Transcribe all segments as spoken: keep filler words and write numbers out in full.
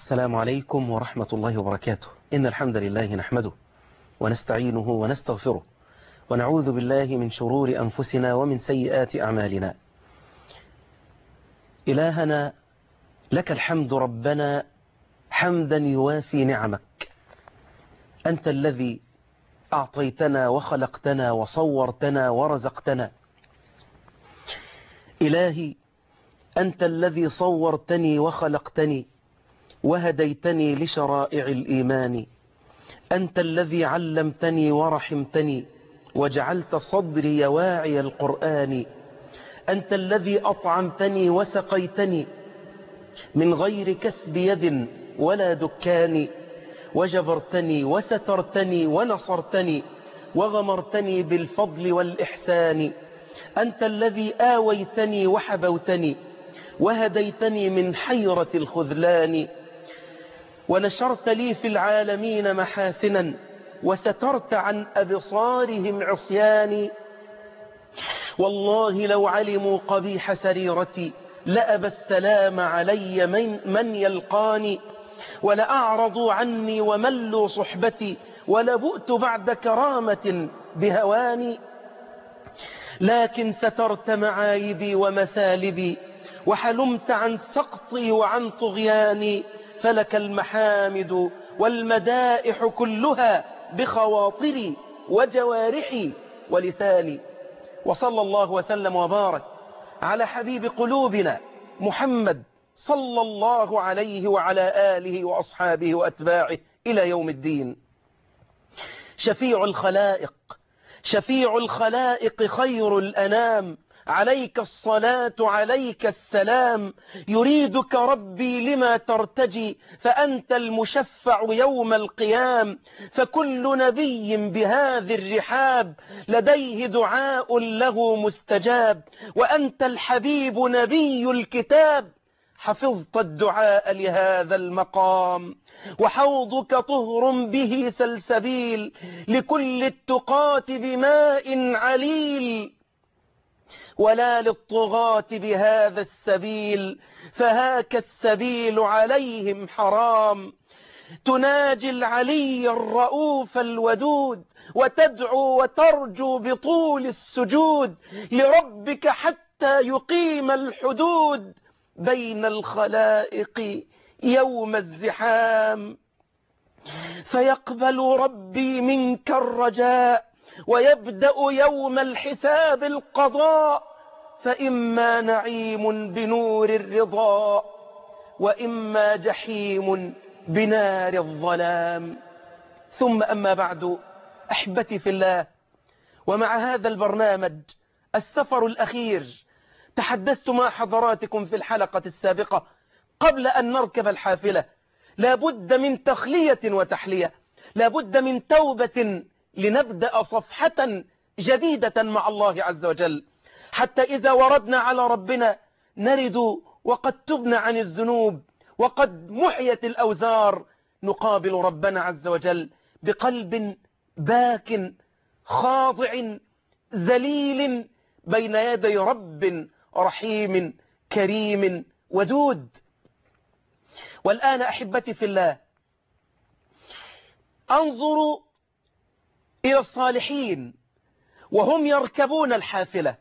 السلام عليكم ورحمة الله وبركاته. إن الحمد لله نحمده ونستعينه ونستغفره ونعوذ بالله من شرور أنفسنا ومن سيئات أعمالنا. إلهنا لك الحمد ربنا حمدا يوافي نعمك، أنت الذي أعطيتنا وخلقتنا وصورتنا ورزقتنا. إلهي أنت الذي صورتني وخلقتني وهديتني لشرائع الإيمان، أنت الذي علمتني ورحمتني وجعلت صدري واعي القرآن، أنت الذي أطعمتني وسقيتني من غير كسب يد ولا دكان، وجبرتني وسترتني ونصرتني وغمرتني بالفضل والإحسان، أنت الذي آويتني وحبوتني وهديتني من حيرة الخذلان، ونشرت لي في العالمين محاسنا وسترت عن أبصارهم عصياني. والله لو علموا قبيح سريرتي لأبى السلام علي من, من يلقاني، ولأعرضوا عني وملوا صحبتي ولبؤت بعد كرامة بهواني. لكن سترت معايبي ومثالبي وحلمت عن سقطي وعن طغياني، فلك المحامد والمدائح كلها بخواطري وجوارحي ولساني. وصلى الله وسلم وبارك على حبيب قلوبنا محمد صلى الله عليه وعلى آله وأصحابه وأتباعه إلى يوم الدين. شفيع الخلائق شفيع الخلائق خير الأنام، عليك الصلاة عليك السلام، يريدك ربي لما ترتجي فأنت المشفع يوم القيام، فكل نبي بهذه الرحاب لديه دعاء له مستجاب، وأنت الحبيب نبي الكتاب حفظت الدعاء لهذا المقام، وحوضك طهر به سلسبيل لكل التقاة بماء عليل، ولا للطغاة بهذا السبيل فهاك السبيل عليهم حرام. تناجي العلي الرؤوف الودود وتدعو وترجو بطول السجود لربك حتى يقيم الحدود بين الخلائق يوم الزحام، فيقبل ربي منك الرجاء ويبدأ يوم الحساب القضاء، فإما نعيم بنور الرضا وإما جحيم بنار الظلام. ثم أما بعد، أحبتي في الله، ومع هذا البرنامج السفر الأخير تحدثت مع حضراتكم في الحلقة السابقة قبل أن نركب الحافلة لا بد من تخلية وتحلية، لا بد من توبة لنبدأ صفحة جديدة مع الله عز وجل، حتى إذا وردنا على ربنا نرد وقد تبنا عن الذنوب وقد محيت الأوزار، نقابل ربنا عز وجل بقلب باك خاضع ذليل بين يدي رب رحيم كريم ودود. والآن أحبتي في الله، انظروا إلى الصالحين وهم يركبون الحافلة،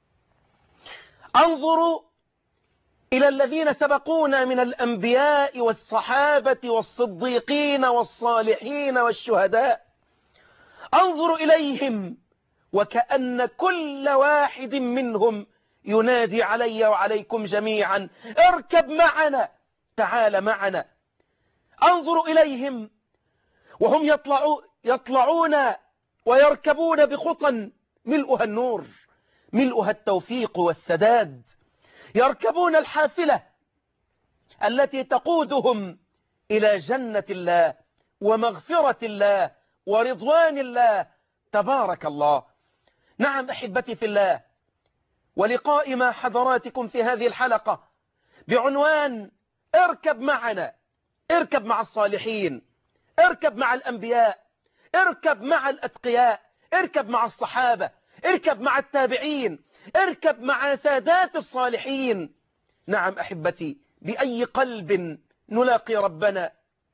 انظروا إلى الذين سبقونا من الأنبياء والصحابة والصديقين والصالحين والشهداء، انظروا إليهم وكأن كل واحد منهم ينادي علي وعليكم جميعا اركب معنا، تعال معنا. انظروا إليهم وهم يطلعوا يطلعون ويركبون بخطى ملؤها النور، ملؤها التوفيق والسداد، يركبون الحافلة التي تقودهم إلى جنة الله ومغفرة الله ورضوان الله تبارك الله. نعم أحبتي في الله، ولقاء مع حضراتكم في هذه الحلقة بعنوان اركب معنا، اركب مع الصالحين، اركب مع الأنبياء، اركب مع الأتقياء، اركب مع الصحابة، اركب مع التابعين، اركب مع سادات الصالحين. نعم أحبتي، بأي قلب نلاقي ربنا؟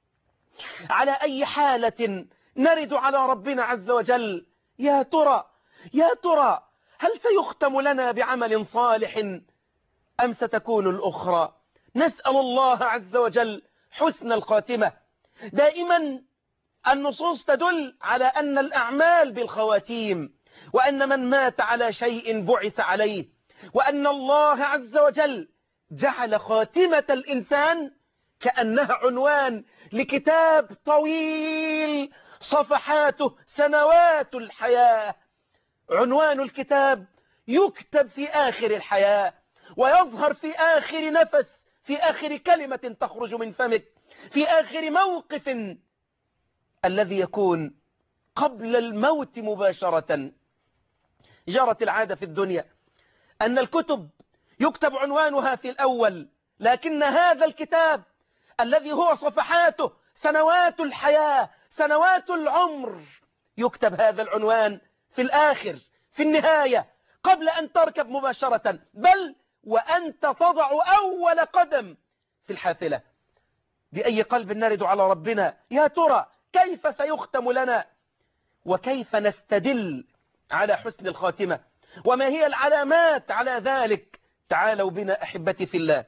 على أي حالة نرد على ربنا عز وجل؟ يا ترى يا ترى هل سيختم لنا بعمل صالح أم ستكون الأخرى؟ نسأل الله عز وجل حسن الخاتمة. دائما النصوص تدل على أن الأعمال بالخواتيم، وأن من مات على شيء بعث عليه، وأن الله عز وجل جعل خاتمة الإنسان كأنها عنوان لكتاب طويل صفحاته سنوات الحياة. عنوان الكتاب يكتب في آخر الحياة، ويظهر في آخر نفس، في آخر كلمة تخرج من فمك، في آخر موقف الذي يكون قبل الموت مباشرة. جرت العادة في الدنيا أن الكتب يكتب عنوانها في الأول، لكن هذا الكتاب الذي هو صفحاته سنوات الحياة، سنوات العمر، يكتب هذا العنوان في الآخر، في النهاية، قبل أن تركب مباشرة، بل وأنت تضع أول قدم في الحافلة. بأي قلب نرد على ربنا؟ يا ترى كيف سيختم لنا؟ وكيف نستدل على حسن الخاتمة؟ وما هي العلامات على ذلك؟ تعالوا بنا أحبتي في الله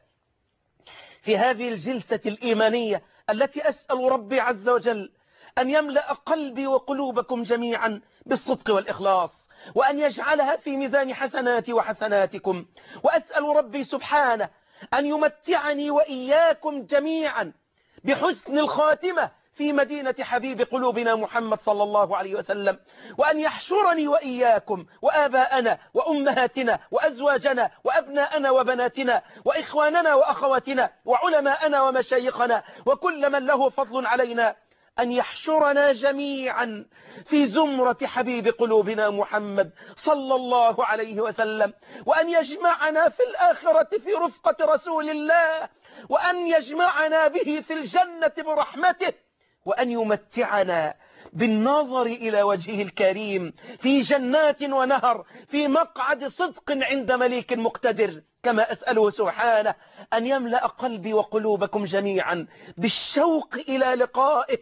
في هذه الجلسة الإيمانية التي أسأل ربي عز وجل أن يملأ قلبي وقلوبكم جميعا بالصدق والإخلاص، وأن يجعلها في ميزان حسناتي وحسناتكم. وأسأل ربي سبحانه أن يمتعني وإياكم جميعا بحسن الخاتمة في مدينة حبيب قلوبنا محمد صلى الله عليه وسلم، وأن يحشرني وإياكم وآباءنا وأمهاتنا وأزواجنا وأبناءنا وبناتنا وإخواننا وأخواتنا وعلماءنا ومشايخنا وكل من له فضل علينا، أن يحشرنا جميعا في زمرة حبيب قلوبنا محمد صلى الله عليه وسلم، وأن يجمعنا في الآخرة في رفقة رسول الله، وأن يجمعنا به في الجنة برحمته، وأن يمتعنا بالنظر إلى وجهه الكريم في جنات ونهر في مقعد صدق عند مليك مقتدر. كما أسأله سبحانه أن يملأ قلبي وقلوبكم جميعا بالشوق إلى لقائه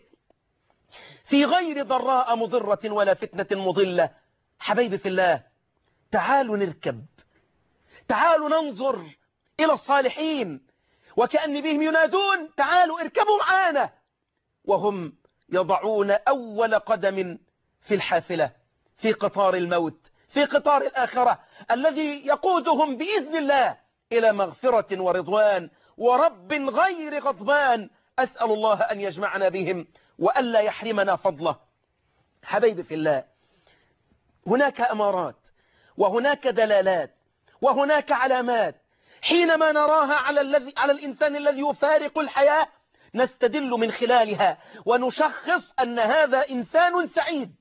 في غير ضراء مضرة ولا فتنة مضلة. حبايبي في الله، تعالوا نركب، تعالوا ننظر إلى الصالحين وكأن بهم ينادون تعالوا اركبوا معانا، وهم يضعون أول قدم في الحافلة، في قطار الموت، في قطار الآخرة الذي يقودهم بإذن الله إلى مغفرة ورضوان ورب غير غضبان. أسأل الله أن يجمعنا بهم وألا يحرمنا فضله. حبيبي في الله، هناك أمارات وهناك دلالات وهناك علامات حينما نراها على الذي على الإنسان الذي يفارق الحياة نستدل من خلالها ونشخص أن هذا إنسان سعيد.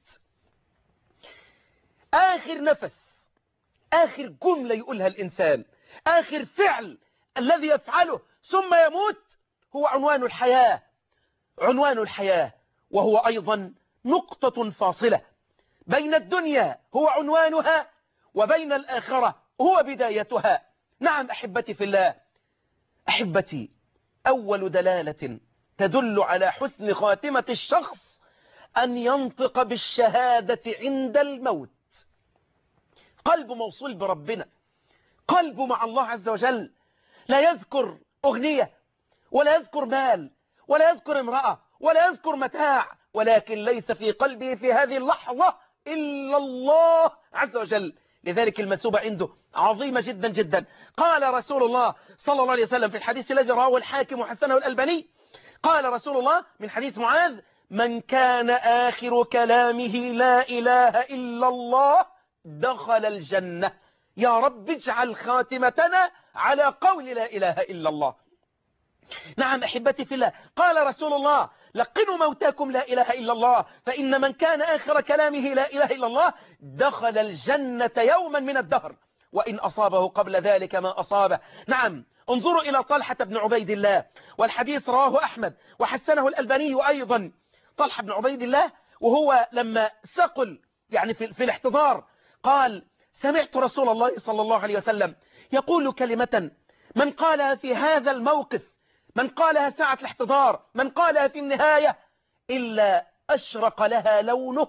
آخر نفس، آخر جملة يقولها الإنسان، آخر فعل الذي يفعله ثم يموت هو عنوان الحياة، عنوان الحياة، وهو أيضا نقطة فاصلة بين الدنيا هو عنوانها وبين الآخرة هو بدايتها. نعم أحبتي في الله، أحبتي، أول دلالة تدل على حسن خاتمة الشخص أن ينطق بالشهادة عند الموت. قلب موصول بربنا، قلب مع الله عز وجل، لا يذكر أغنية ولا يذكر مال ولا يذكر امرأة ولا يذكر متاع، ولكن ليس في قلبه في هذه اللحظة إلا الله عز وجل. لذلك المثوبة عنده عظيمة جدا جدا. قال رسول الله صلى الله عليه وسلم في الحديث الذي رواه الحاكم وحسنه الألباني، قال رسول الله من حديث معاذ: من كان آخر كلامه لا إله إلا الله دخل الجنة. يا رب اجعل خاتمتنا على قول لا إله إلا الله. نعم أحبتي في الله، قال رسول الله: لقنوا موتاكم لا إله إلا الله، فإن من كان آخر كلامه لا إله إلا الله دخل الجنة يوما من الدهر وإن أصابه قبل ذلك ما أصابه. نعم، انظروا إلى طلحة بن عبيد الله، والحديث رواه أحمد وحسنه الألباني أيضا. طلحة بن عبيد الله وهو لما ثقل يعني في, في الاحتضار قال: سمعت رسول الله صلى الله عليه وسلم يقول كلمة من قالها في هذا الموقف من قالها ساعة الاحتضار، من قالها في النهاية، إلا أشرق لها لونه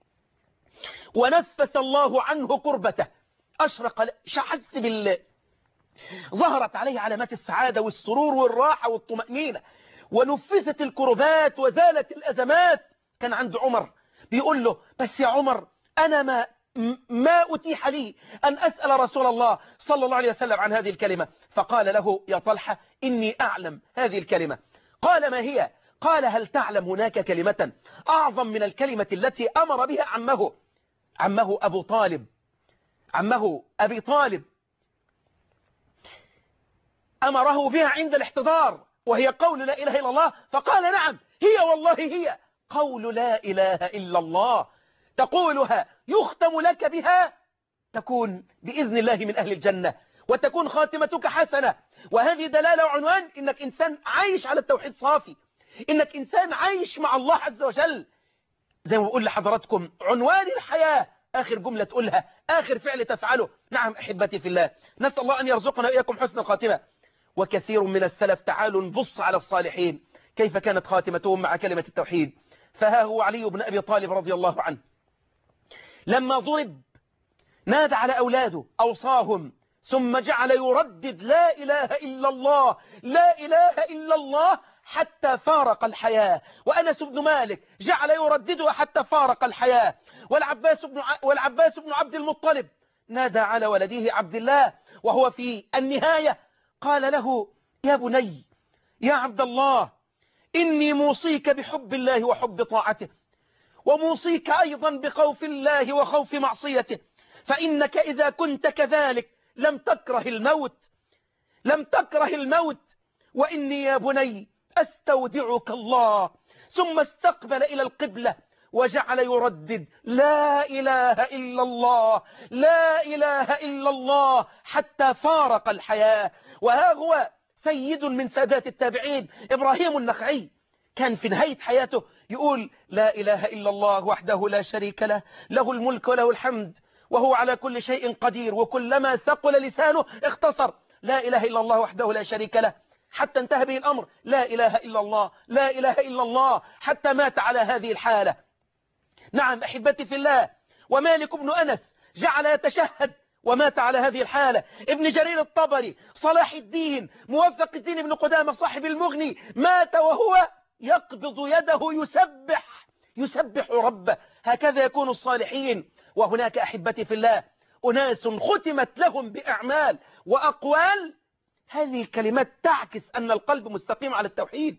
ونفس الله عنه كربته. أشرق، حس بالله، ظهرت عليه علامات السعادة والسرور والراحة والطمأنينة، ونفست الكربات وزالت الأزمات. كان عند عمر بيقول له: بس يا عمر، أنا ما ما أتيح لي أن أسأل رسول الله صلى الله عليه وسلم عن هذه الكلمة. فقال له: يا طلحة، إني أعلم هذه الكلمة. قال: ما هي؟ قال: هل تعلم هناك كلمة أعظم من الكلمة التي أمر بها عمه عمه أبو طالب عمه أبي طالب أمره بها عند الاحتضار، وهي قول لا إله إلا الله؟ فقال: نعم، هي والله هي قول لا إله إلا الله، تقولها يختم لك بها، تكون بإذن الله من أهل الجنة، وتكون خاتمتك حسنة. وهذه دلالة وعنوان إنك إنسان عايش على التوحيد صافي، إنك إنسان عايش مع الله عز وجل. زي ما بقول لحضراتكم، عنوان الحياة آخر جملة تقولها، آخر فعل تفعله. نعم أحبتي في الله، نسأل الله أن يرزقنا وإياكم حسن الخاتمة. وكثير من السلف، تعالوا نبص على الصالحين كيف كانت خاتمتهم مع كلمة التوحيد. فها هو علي بن أبي طالب رضي الله عنه، لما ضرب نادى على أولاده، أوصاهم، ثم جعل يردد لا إله إلا الله، لا إله إلا الله، حتى فارق الحياة. وأنس بن مالك جعل يرددها حتى فارق الحياة. والعباس بن ع... والعباس بن عبد المطلب نادى على ولده عبد الله وهو في النهاية، قال له: يا بني، يا عبد الله، إني موصيك بحب الله وحب طاعته، وموصيك أيضا بخوف الله وخوف معصيته، فإنك إذا كنت كذلك لم تكره الموت لم تكره الموت وإني يا بني أستودعك الله. ثم استقبل إلى القبلة وجعل يردد لا إله إلا الله، لا إله إلا الله، حتى فارق الحياة. وها هو سيد من سادات التابعين إبراهيم النخعي، كان في نهاية حياته يقول: لا إله إلا الله وحده لا شريك له، له الملك وله الحمد وهو على كل شيء قدير. وكلما ثقل لسانه اختصر: لا إله إلا الله وحده لا شريك له، حتى انتهى به الأمر: لا إله إلا الله، لا إله إلا الله، حتى مات على هذه الحالة. نعم أحبتي في الله، ومالك بن أنس جعل يتشهد ومات على هذه الحالة. ابن جرير الطبري، صلاح الدين، موفق الدين ابن قدامة صاحب المغني، مات وهو يقبض يده يسبح يسبح ربه. هكذا يكون الصالحين. وهناك أحبتي في الله أناس ختمت لهم بأعمال وأقوال، هذه الكلمات تعكس أن القلب مستقيم على التوحيد.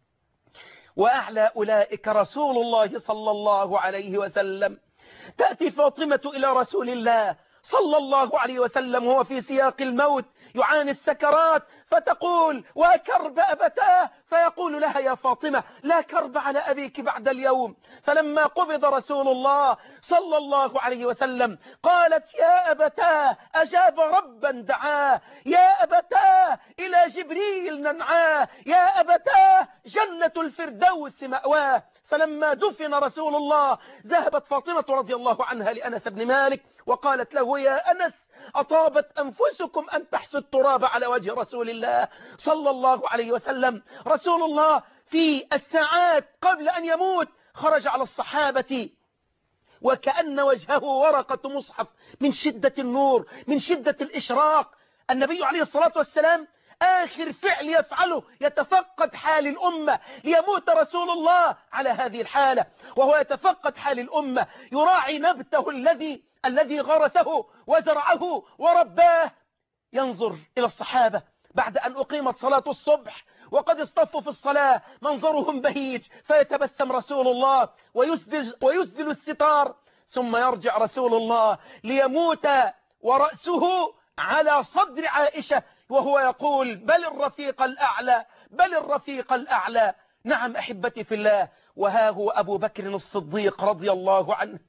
وأعلى أولئك رسول الله صلى الله عليه وسلم. تأتي فاطمة إلى رسول الله صلى الله عليه وسلم وهو في سياق الموت يعاني السكرات، فتقول: وكرب أبتاه، فيقول لها: يا فاطمة، لا كرب على أبيك بعد اليوم. فلما قبض رسول الله صلى الله عليه وسلم قالت: يا أبتاه، أجاب ربا دعاه، يا أبتاه، إلى جبريل ننعاه، يا أبتاه، جنة الفردوس مأواه. فلما دفن رسول الله ذهبت فاطمة رضي الله عنها لأنس بن مالك وقالت له: يا أنس، أطابت أنفسكم أن تحسوا التراب على وجه رسول الله صلى الله عليه وسلم. رسول الله في الساعات قبل أن يموت خرج على الصحابة وكأن وجهه ورقة مصحف من شدة النور، من شدة الإشراق. النبي عليه الصلاة والسلام آخر فعل يفعله يتفقد حال الأمة، ليموت رسول الله على هذه الحالة وهو يتفقد حال الأمة، يراعي نبته الذي الذي غرسه وزرعه ورباه. ينظر إلى الصحابة بعد أن أقيمت صلاة الصبح وقد اصطفوا في الصلاة، منظرهم بهيج، فيتبسم رسول الله ويسدل, ويسدل الستار، ثم يرجع رسول الله ليموت ورأسه على صدر عائشة وهو يقول: بل الرفيق الأعلى، بل الرفيق الأعلى. نعم أحبتي في الله. وها هو أبو بكر الصديق رضي الله عنه،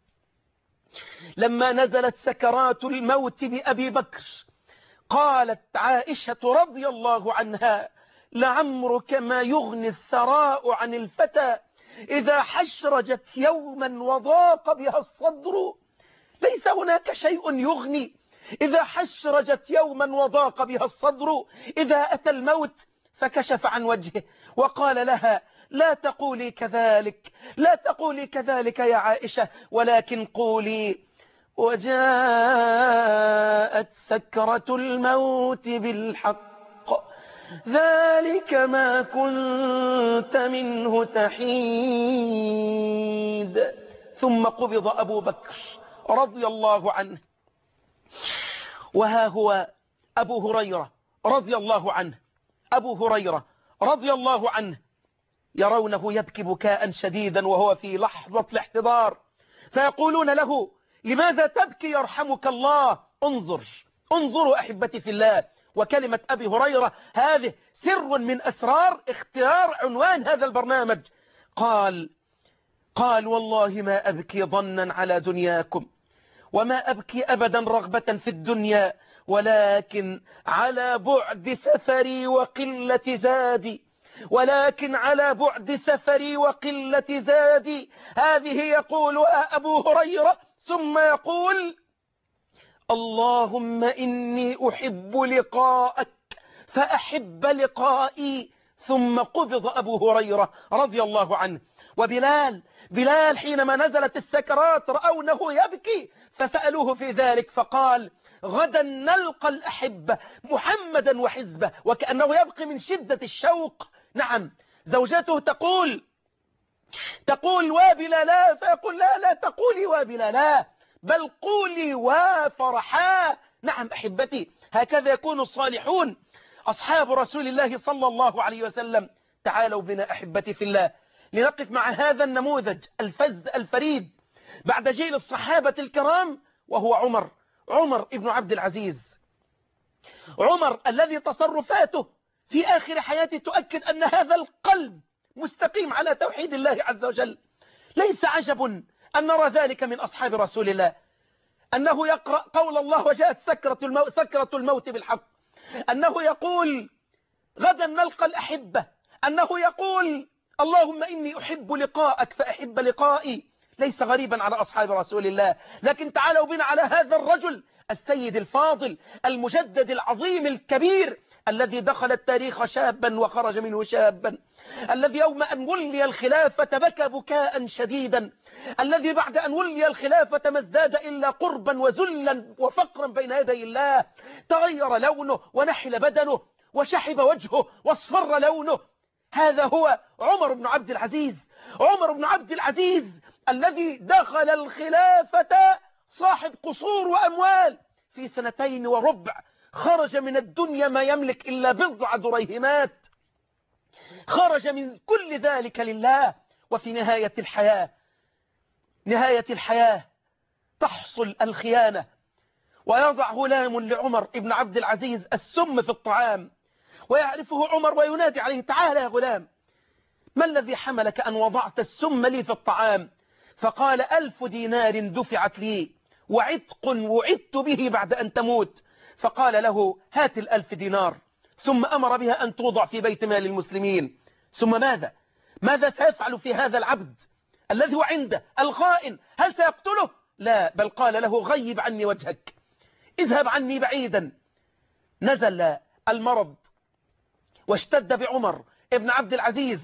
لما نزلت سكرات الموت بأبي بكر قالت عائشة رضي الله عنها: لعمرك ما يغني الثراء عن الفتى إذا حشرجت يوما وضاق بها الصدر. ليس هناك شيء يغني إذا حشرجت يوما وضاق بها الصدر. إذا أتى الموت فكشف عن وجهه وقال لها لا تقولي كذلك، لا تقولي كذلك يا عائشة، ولكن قولي وجاءت سكرة الموت بالحق ذلك ما كنت منه تحيد. ثم قبض أبو بكر رضي الله عنه، وها هو أبو هريرة رضي الله عنه، أبو هريرة رضي الله عنه يرونه يبكي بكاء شديدا وهو في لحظة الاحتضار، فيقولون له لماذا تبكي يرحمك الله؟ انظر انظروا أحبتي في الله. وكلمة أبي هريرة هذه سر من أسرار اختيار عنوان هذا البرنامج. قال قال والله ما أبكي ظنا على دنياكم، وما أبكي أبدا رغبة في الدنيا، ولكن على بعد سفري وقلة زادي، ولكن على بعد سفري وقلة زادي. هذه يقول أبو هريرة ثم يقول اللهم إني أحب لقاءك فأحب لقائي. ثم قبض أبو هريرة رضي الله عنه. وبلال بلال حينما نزلت السكرات رأونه يبكي فسألوه في ذلك فقال غدا نلقى الأحبة محمدا وحزبه، وكأنه يبكي من شدة الشوق. نعم زوجته تقول تقول وبلالا، فيقول لا لا تقولي وبلالا بل قولي وفرحا. نعم أحبتي هكذا يكون الصالحون أصحاب رسول الله صلى الله عليه وسلم. تعالوا بنا أحبتي في الله لنقف مع هذا النموذج الفذ الفريد بعد جيل الصحابة الكرام، وهو عمر عمر ابن عبد العزيز. عمر الذي تصرفاته في آخر حياته تؤكد أن هذا القلب مستقيم على توحيد الله عز وجل. ليس عجب أن نرى ذلك من أصحاب رسول الله، أنه يقرأ قول الله وجاءت سكرة الموت, سكرة الموت بالحق، أنه يقول غدا نلقى الأحبة، أنه يقول اللهم إني أحب لقاءك فأحب لقائي. ليس غريبا على أصحاب رسول الله. لكن تعالوا بنا على هذا الرجل السيد الفاضل المجدد العظيم الكبير الذي دخل التاريخ شابا وخرج منه شابا، الذي يوم أن ولي الخلافة بكى بكاء شديدا، الذي بعد أن ولي الخلافة ما ازداد إلا قربا وذلا وفقرا بين يدي الله. تغير لونه ونحل بدنه وشحب وجهه واصفر لونه. هذا هو عمر بن عبد العزيز. عمر بن عبد العزيز الذي دخل الخلافة صاحب قصور وأموال في سنتين وربع، خرج من الدنيا ما يملك إلا بضع دريهمات، خرج من كل ذلك لله. وفي نهاية الحياة نهاية الحياة تحصل الخيانة، ويضع غلام لعمر ابن عبد العزيز السم في الطعام، ويعرفه عمر وينادي عليه تعال يا غلام ما الذي حملك أن وضعت السم لي في الطعام؟ فقال ألف دينار دفعت لي وعتق وعدت به بعد أن تموت. فقال له هات الألف دينار، ثم أمر بها أن توضع في بيت مال المسلمين. ثم ماذا ماذا سيفعل في هذا العبد الذي هو عنده الخائن؟ هل سيقتله؟ لا، بل قال له غيب عني وجهك، اذهب عني بعيدا. نزل المرض واشتد بعمر ابن عبد العزيز.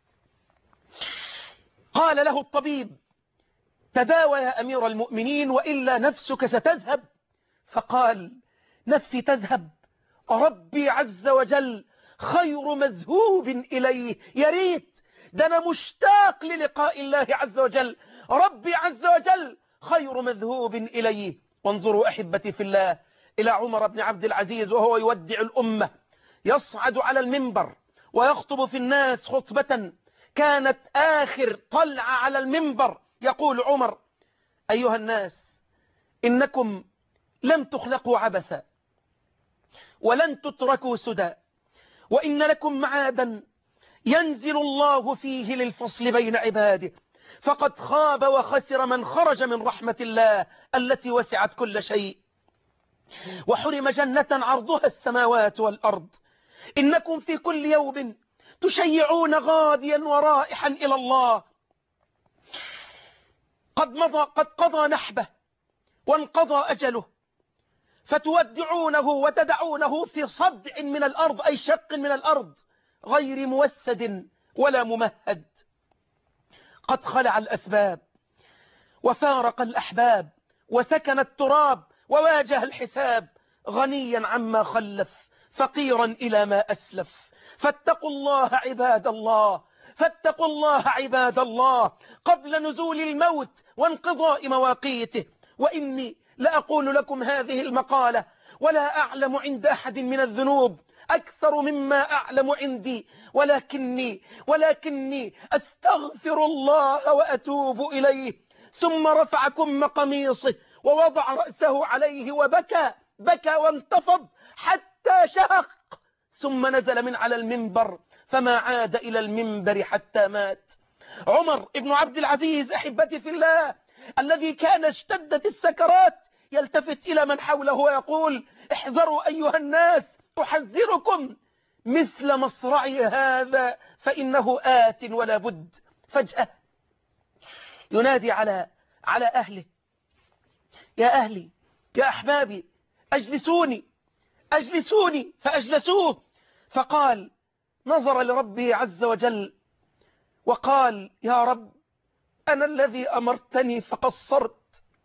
قال له الطبيب تداوى يا أمير المؤمنين وإلا نفسك ستذهب. فقال نفسي تذهب؟ ربي عز وجل خير مذهوب إليه. يا ريت ده أنا مشتاق للقاء الله عز وجل. ربي عز وجل خير مذهوب إليه. وانظروا أحبتي في الله إلى عمر بن عبد العزيز وهو يودع الأمة، يصعد على المنبر ويخطب في الناس خطبة كانت آخر طلعة على المنبر. يقول عمر أيها الناس إنكم لم تخلقوا عبثا ولن تتركوا سدى، وإن لكم معادا ينزل الله فيه للفصل بين عباده، فقد خاب وخسر من خرج من رحمة الله التي وسعت كل شيء وحرم جنة عرضها السماوات والأرض. إنكم في كل يوم تشيعون غاديا ورائحا إلى الله، قد مضى قد قضى نحبه وانقضى أجله، فتودعونه وتدعونه في صدع من الأرض أي شق من الأرض، غير موسد ولا ممهد. قد خلع الأسباب وفارق الأحباب وسكن التراب وواجه الحساب، غنيا عما خلف فقيرا إلى ما أسلف. فاتقوا الله عباد الله، فاتقوا الله عباد الله قبل نزول الموت وانقضاء مواقيته. وإني لأقول لكم هذه المقالة ولا أعلم عند أحد من الذنوب أكثر مما أعلم عندي، ولكني ولكني أستغفر الله وأتوب إليه. ثم رفع كم قميصه ووضع رأسه عليه وبكى بكى وانتفض حتى شهق، ثم نزل من على المنبر فما عاد إلى المنبر حتى مات. عمر بن عبد العزيز أحبتي في الله الذي كان اشتدت السكرات يلتفت إلى من حوله ويقول: احذروا أيها الناس، أحذركم مثل مصرعي هذا فإنه آت ولا بد. فجأة ينادي على على أهله: يا أهلي يا أحبابي أجلسوني أجلسوني. فأجلسوه، فقال، نظر لربه عز وجل وقال: يا رب، أنا الذي أمرتني فقصرت،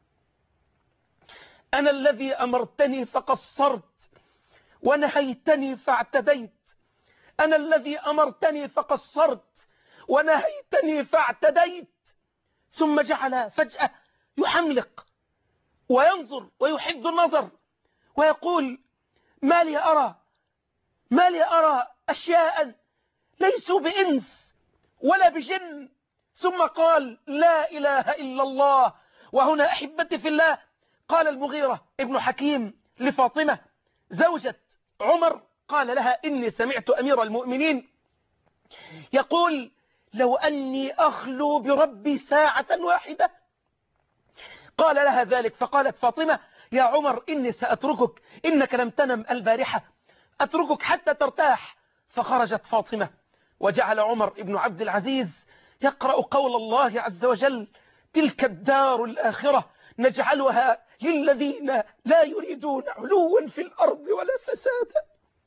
أنا الذي أمرتني فقصرت ونهيتني فاعتديت، أنا الذي أمرتني فقصرت ونهيتني فاعتديت. ثم جعل فجأة يحملق وينظر ويحد النظر ويقول: ما لي أرى ما لي أرى أشياء ليسوا بإنس ولا بجن. ثم قال: لا إله إلا الله. وهنا أحبتي في الله قال المغيرة ابن حكيم لفاطمة زوجة عمر، قال لها: إني سمعت أمير المؤمنين يقول: لو أني أخلو بربي ساعة واحدة. قال لها ذلك، فقالت فاطمة: يا عمر، إني سأتركك، إنك لم تنم البارحة، أتركك حتى ترتاح. فخرجت فاطمة، وجعل عمر بن عبد العزيز يقرأ قول الله عز وجل: تلك الدار الآخرة نجعلها للذين لا يريدون علوا في الأرض ولا فسادا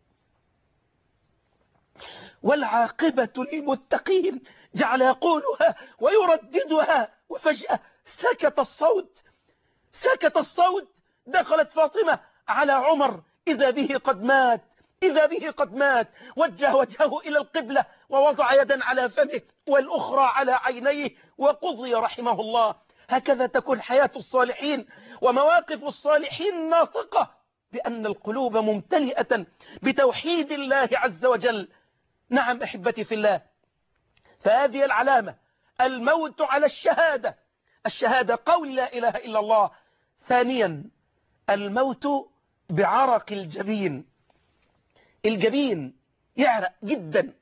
والعاقبة للمتقين. جعل يقولها ويرددها، وفجأة سكت الصوت سكت الصوت دخلت فاطمة على عمر، إذا به قد مات إذا به قد مات وجه وجهه إلى القبلة ووضع يدا على فمه والأخرى على عينيه وقضي رحمه الله. هكذا تكون حياة الصالحين ومواقف الصالحين ناطقة بأن القلوب ممتلئة بتوحيد الله عز وجل. نعم أحبتي في الله، فهذه العلامة الموت على الشهادة الشهادة قول لا إله إلا الله. ثانيا الموت بعرق الجبين، الجبين يعرق جدا.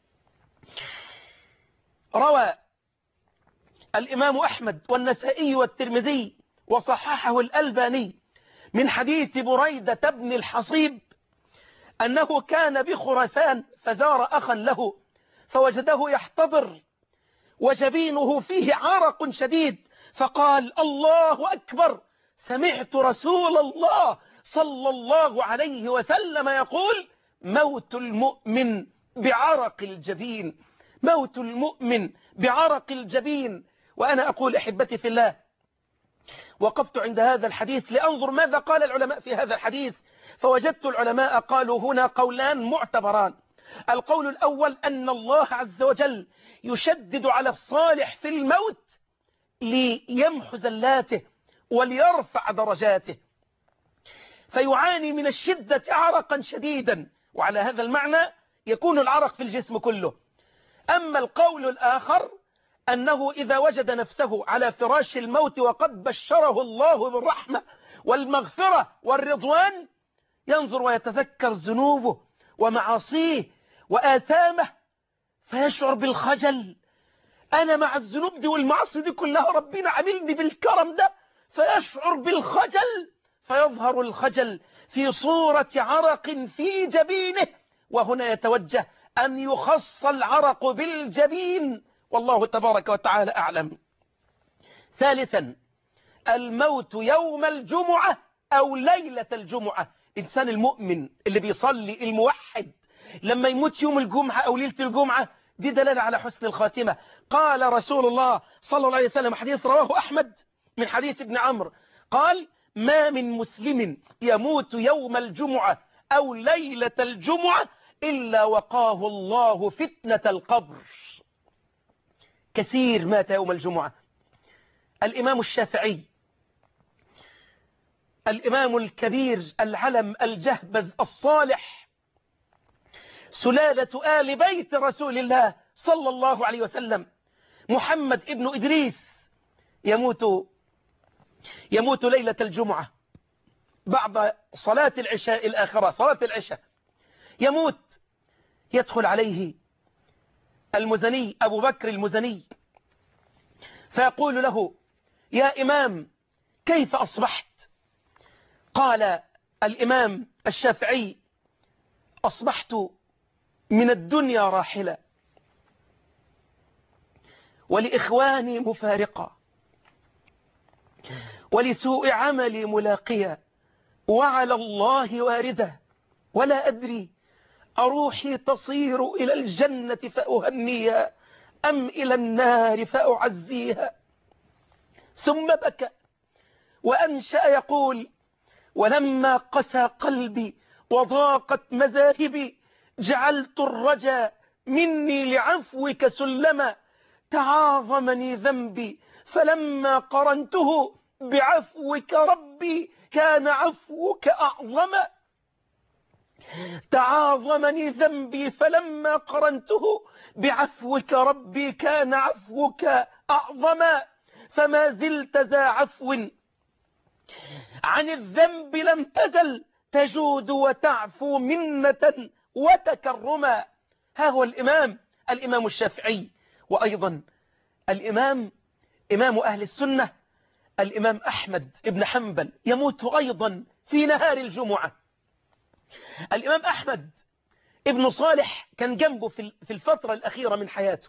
روى الإمام أحمد والنسائي والترمذي وصححه الألباني من حديث بريدة بن الحصيب أنه كان بخراسان فزار أخا له فوجده يحتضر وجبينه فيه عرق شديد، فقال: الله أكبر، سمعت رسول الله صلى الله عليه وسلم يقول: موت المؤمن بعرق الجبين، موت المؤمن بعرق الجبين. وأنا أقول أحبتي في الله، وقفت عند هذا الحديث لأنظر ماذا قال العلماء في هذا الحديث، فوجدت العلماء قالوا هنا قولان معتبران. القول الأول أن الله عز وجل يشدد على الصالح في الموت ليمحو زلاته وليرفع درجاته، فيعاني من الشدة عرقا شديدا، وعلى هذا المعنى يكون العرق في الجسم كله. أما القول الآخر أنه إذا وجد نفسه على فراش الموت وقد بشره الله بالرحمة والمغفرة والرضوان، ينظر ويتذكر ذنوبه ومعاصيه وآثامه فيشعر بالخجل. أنا مع الذنوب دي والمعاصي دي كلها ربنا عاملني بالكرم ده، فيشعر بالخجل، فيظهر الخجل في صورة عرق في جبينه. وهنا يتوجه أن يخص العرق بالجبين، والله تبارك وتعالى أعلم. ثالثا الموت يوم الجمعة أو ليلة الجمعة. إنسان المؤمن اللي بيصلي الموحد لما يموت يوم الجمعة أو ليلة الجمعة دي دلالة على حسن الخاتمة. قال رسول الله صلى الله عليه وسلم، حديث رواه أحمد من حديث ابن عمرو، قال: ما من مسلم يموت يوم الجمعة أو ليلة الجمعة إلا وقاه الله فتنة القبر. كثير مات يوم الجمعة. الإمام الشافعي، الإمام الكبير العلم الجهبذ الصالح، سلالة آل بيت رسول الله صلى الله عليه وسلم، محمد ابن إدريس، يموت يموت ليلة الجمعة بعد صلاة العشاء الآخرة، صلاة العشاء، يموت. يدخل عليه المزني أبو بكر المزني فيقول له: يا إمام كيف أصبحت؟ قال الإمام الشافعي: أصبحت من الدنيا راحلة، ولإخواني مفارقة، ولسوء عملي ملاقية، وعلى الله واردة، ولا أدري أروحي تصير إلى الجنة فأهنيها أم إلى النار فأعزيها. ثم بكى وأنشأ يقول: ولما قسى قلبي وضاقت مذاهبي جعلت الرجا مني لعفوك سلما، تعاظمني ذنبي فلما قرنته بعفوك ربي كان عفوك أعظما. تعاظمني ذنبي فلما قرنته بعفوك ربي كان عفوك أعظما، فما زلت ذا عفو عن الذنب لم تزل تجود وتعفو منة وتكرما. ها هو الإمام الإمام الشافعي، وأيضا الإمام إمام أهل السنة الإمام أحمد بن حنبل، يموت أيضا في نهار الجمعة. الإمام أحمد ابن صالح كان جنبه في الفترة الأخيرة من حياته،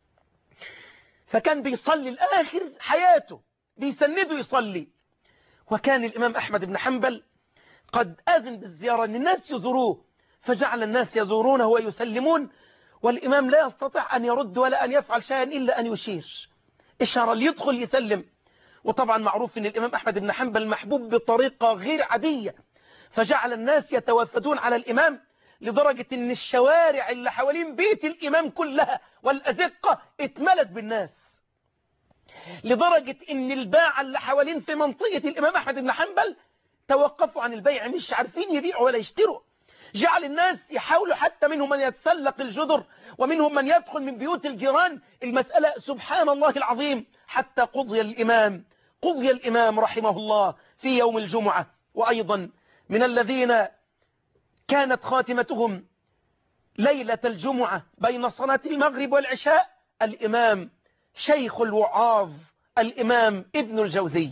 فكان بيصلي الآخر حياته، بيسنده يصلي. وكان الإمام أحمد بن حنبل قد أذن بالزيارة أن الناس يزوروه، فجعل الناس يزورونه ويسلمون، والإمام لا يستطيع أن يرد ولا أن يفعل شيئا إلا أن يشير إشارة ليدخل يسلم. وطبعا معروف أن الإمام أحمد بن حنبل محبوب بطريقة غير عادية، فجعل الناس يتوافدون على الإمام لدرجة أن الشوارع اللي حوالين بيت الإمام كلها والأزقة اتملت بالناس، لدرجة أن الباعة اللي حوالين في منطقة الإمام أحمد بن حنبل توقفوا عن البيع، مش عارفين يبيعوا ولا يشتروا. جعل الناس يحاولوا، حتى منهم من يتسلق الجدر ومنهم من يدخل من بيوت الجيران. المسألة سبحان الله العظيم، حتى قضي الإمام قضي الإمام رحمه الله في يوم الجمعة. وأيضا من الذين كانت خاتمتهم ليلة الجمعة بين صلاة المغرب والعشاء الإمام شيخ الوعاظ الإمام ابن الجوزي.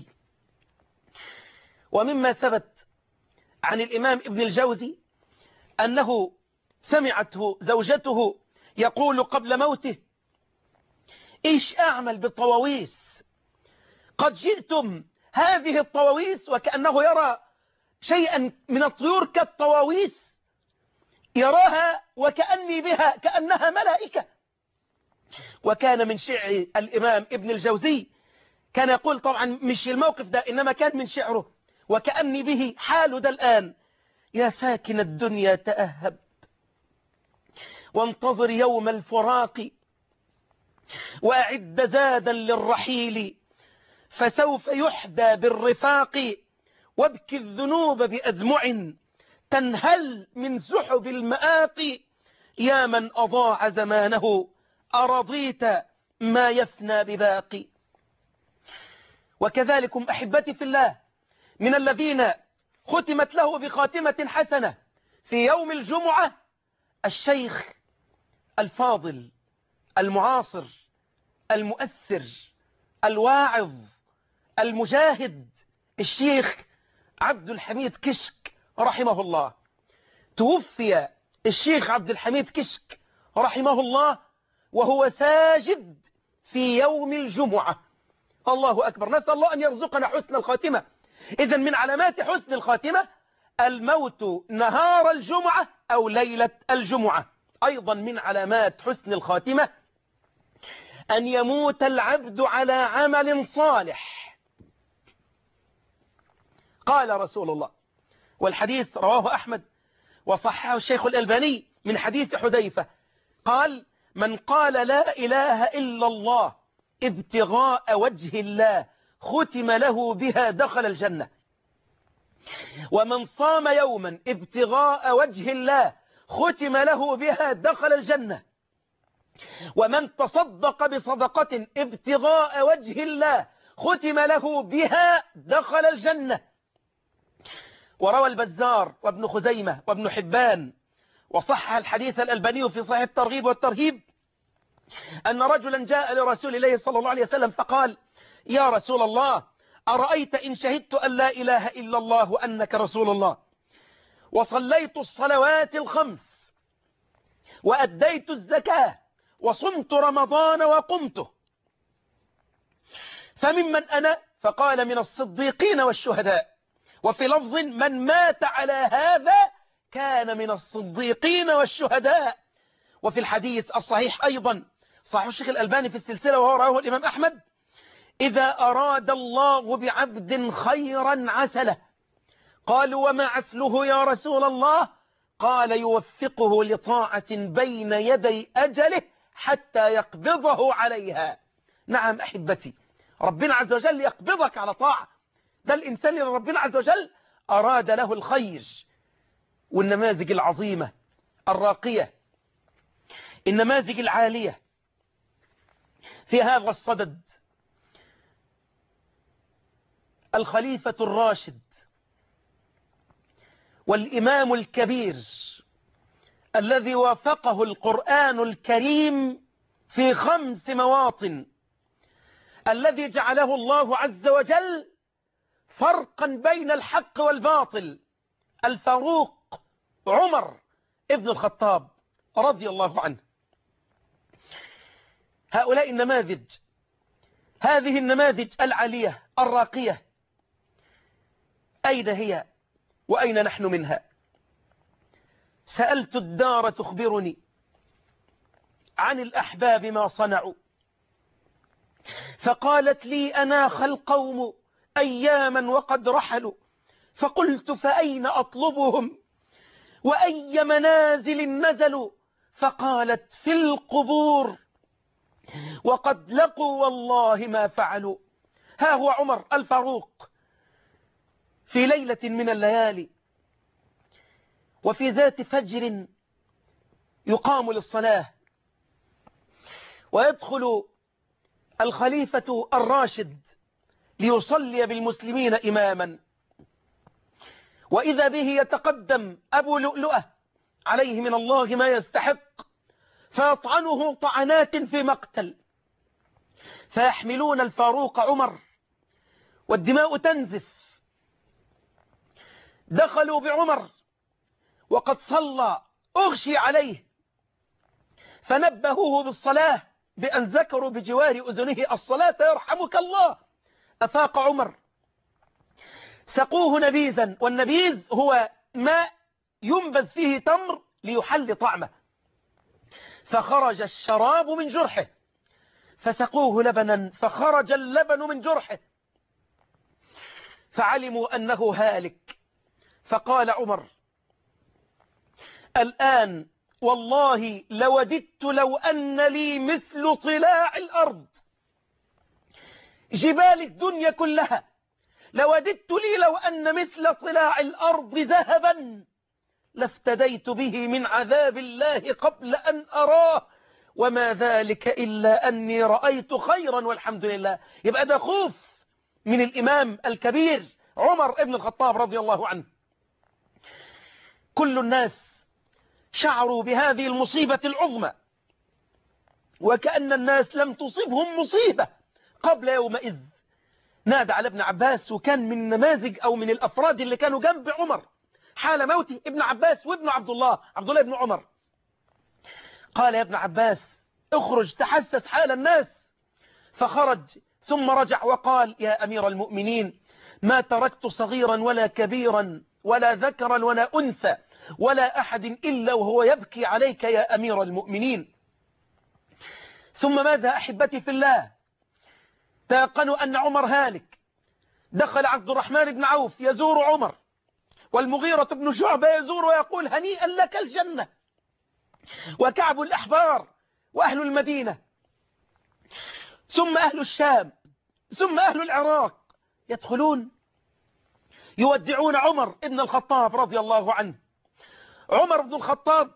ومما ثبت عن الإمام ابن الجوزي أنه سمعته زوجته يقول قبل موته: إيش أعمل بالطواويس؟ قد جئتم هذه الطواويس، وكأنه يرى شيئا من الطيور كالطواويس، يراها وكأني بها كأنها ملائكة. وكان من شعر الإمام ابن الجوزي، كان يقول طبعا مش الموقف ده، إنما كان من شعره: وكأني به حال ده الآن، يا ساكن الدنيا تأهب وانتظر يوم الفراق، وأعد زادا للرحيل فسوف يحدى بالرفاق، وابكي الذنوب بأدمع تنهل من سحب المآق، يا من أضاع زمانه أرضيت ما يفنى بباقي. وكذلكم أحبتي في الله من الذين ختمت له بخاتمة حسنة في يوم الجمعة الشيخ الفاضل المعاصر المؤثر الواعظ المجاهد الشيخ عبد الحميد كشك رحمه الله. توفي الشيخ عبد الحميد كشك رحمه الله وهو ساجد في يوم الجمعة. الله أكبر، نسأل الله أن يرزقنا حسن الخاتمة. إذن من علامات حسن الخاتمة الموت نهار الجمعة أو ليلة الجمعة. أيضا من علامات حسن الخاتمة أن يموت العبد على عمل صالح. قال رسول الله، والحديث رواه أحمد وصححه الشيخ الألباني من حديث حذيفة، قال: من قال لا إله إلا الله ابتغاء وجه الله ختم له بها دخل الجنة. ومن صام يوما ابتغاء وجه الله ختم له بها دخل الجنة. ومن تصدق بصدقة ابتغاء وجه الله ختم له بها دخل الجنة. وروى البزار وابن خزيمة وابن حبان وصح الحديث الألباني في صحيح الترغيب والترهيب أن رجلا جاء لرسول الله صلى الله عليه وسلم فقال: يا رسول الله، أرأيت إن شهدت أن لا إله إلا الله وأنك رسول الله، وصليت الصلوات الخمس، وأديت الزكاة، وصمت رمضان وقمته، فممن أنا؟ فقال: من الصديقين والشهداء. وفي لفظ: من مات على هذا كان من الصديقين والشهداء. وفي الحديث الصحيح أيضا صحيح الشيخ الألباني في السلسلة وهو رواه الإمام أحمد: إذا أراد الله بعبد خيرا عسله. قالوا: وما عسله يا رسول الله؟ قال: يوفقه لطاعة بين يدي أجله حتى يقبضه عليها. نعم أحبتي، ربنا عز وجل يقبضك على طاعة. ده الإنسان اللي ربنا عز وجل أراد له الخير. والنماذج العظيمة الراقية، النماذج العالية في هذا الصدد: الخليفة الراشد والإمام الكبير الذي وافقه القرآن الكريم في خمس مواطن، الذي جعله الله عز وجل فرقا بين الحق والباطل، الفاروق عمر ابن الخطاب رضي الله عنه. هؤلاء النماذج، هذه النماذج العالية الراقية، أين هي وأين نحن منها؟ سألت الدار تخبرني عن الأحباب ما صنعوا، فقالت لي: أناخ القوم أياما وقد رحلوا. فقلت: فأين أطلبهم وأي منازل نزلوا؟ فقالت: في القبور وقد لقوا والله ما فعلوا. ها هو عمر الفاروق في ليلة من الليالي وفي ذات فجر يقام للصلاة، ويدخل الخليفة الراشد ليصلي بالمسلمين إماما، وإذا به يتقدم أبو لؤلؤة عليه من الله ما يستحق، فيطعنه طعنات في مقتل، فيحملون الفاروق عمر والدماء تنزف. دخلوا بعمر وقد صلى، أغشي عليه، فنبهوه بالصلاة بأن ذكروا بجوار أذنه: الصلاة يرحمك الله. أفاق عمر، سقوه نبيذا، والنبيذ هو ماء ينبذ فيه تمر ليحل طعمه، فخرج الشراب من جرحه، فسقوه لبنا فخرج اللبن من جرحه، فعلموا أنه هالك. فقال عمر: الآن والله لوددت لو أن لي مثل طلاع الأرض، جبال الدنيا كلها، لوددت لي لو أن مثل طلاع الأرض ذهبا لافتديت به من عذاب الله قبل أن أراه، وما ذلك إلا أني رأيت خيرا والحمد لله. يبقى ده خوف من الإمام الكبير عمر ابن الخطاب رضي الله عنه. كل الناس شعروا بهذه المصيبة العظمى، وكأن الناس لم تصبهم مصيبة قبل يومئذ. نادى على ابن عباس، وكان من نماذج أو من الأفراد اللي كانوا جنب عمر حال موت ابن عباس وابن عبد الله عبد الله ابن عمر. قال: يا ابن عباس اخرج تحسس حال الناس. فخرج ثم رجع وقال: يا أمير المؤمنين، ما تركت صغيرا ولا كبيرا ولا ذكرا ولا أنثى ولا أحد إلا وهو يبكي عليك يا أمير المؤمنين. ثم ماذا أحبتي في الله؟ تيقنوا أن عمر هالك. دخل عبد الرحمن بن عوف يزور عمر، والمغيرة بن شعبة يزور ويقول هنيئا لك الجنة، وكعب الأحبار وأهل المدينة، ثم أهل الشام، ثم أهل العراق يدخلون يودعون عمر بن الخطاب رضي الله عنه. عمر بن الخطاب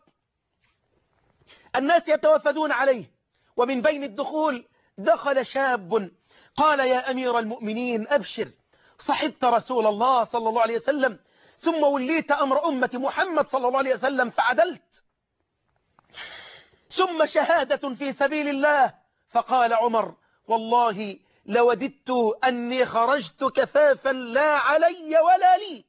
الناس يتوافدون عليه، ومن بين الدخول دخل شاب قال يا أمير المؤمنين أبشر، صحبت رسول الله صلى الله عليه وسلم ثم وليت أمر أمة محمد صلى الله عليه وسلم فعدلت، ثم شهادة في سبيل الله. فقال عمر والله لوددت أني خرجت كفافا لا علي ولا لي.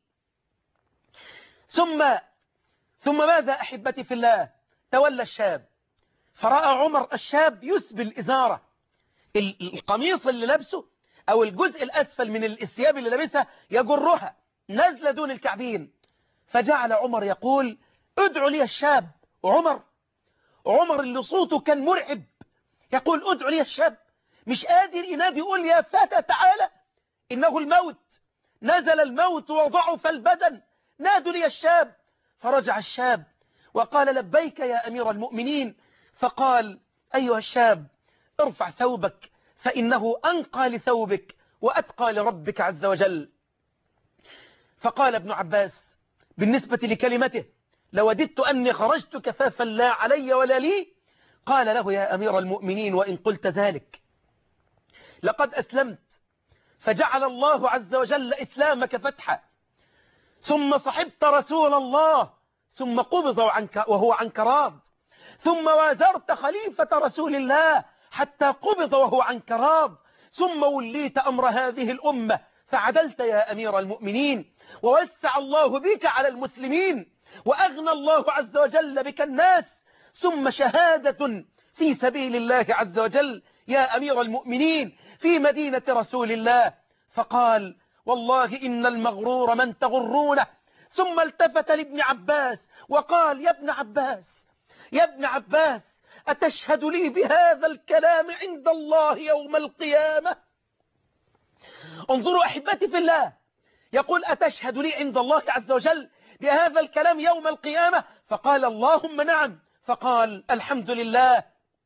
ثم ثم ماذا أحبتي في الله؟ تولى الشاب، فرأى عمر الشاب يسبل إزارة، القميص اللي لبسه أو الجزء الأسفل من الثياب اللي لبسها يجرها نزل دون الكعبين. فجعل عمر يقول ادعوا لي الشاب. عمر عمر اللي صوته كان مرعب يقول ادعوا لي الشاب، مش قادر ينادي يقول يا فتى تعالى إنه الموت، نزل الموت وضعف البدن، نادوا لي الشاب. فرجع الشاب وقال لبيك يا أمير المؤمنين. فقال أيها الشاب ارفع ثوبك فإنه أنقى لثوبك وأتقى لربك عز وجل. فقال ابن عباس بالنسبة لكلمته لوددت أني خرجت كفافا لا علي ولا لي، قال له يا أمير المؤمنين وإن قلت ذلك لقد أسلمت فجعل الله عز وجل إسلامك فتحا، ثم صحبت رسول الله ثم قبض عنك وهو عنك راض، ثم وازرت خليفة رسول الله حتى قبض وهو عنك راض، ثم وليت أمر هذه الأمة فعدلت يا أمير المؤمنين، ووسع الله بك على المسلمين، وأغنى الله عز وجل بك الناس، ثم شهادة في سبيل الله عز وجل يا أمير المؤمنين في مدينة رسول الله. فقال والله إن المغرور من تغرونه. ثم التفت لابن عباس وقال يا ابن عباس يا ابن عباس أتشهد لي بهذا الكلام عند الله يوم القيامة؟ انظروا أحبتي في الله، يقول أتشهد لي عند الله عز وجل بهذا الكلام يوم القيامة؟ فقال اللهم نعم. فقال الحمد لله.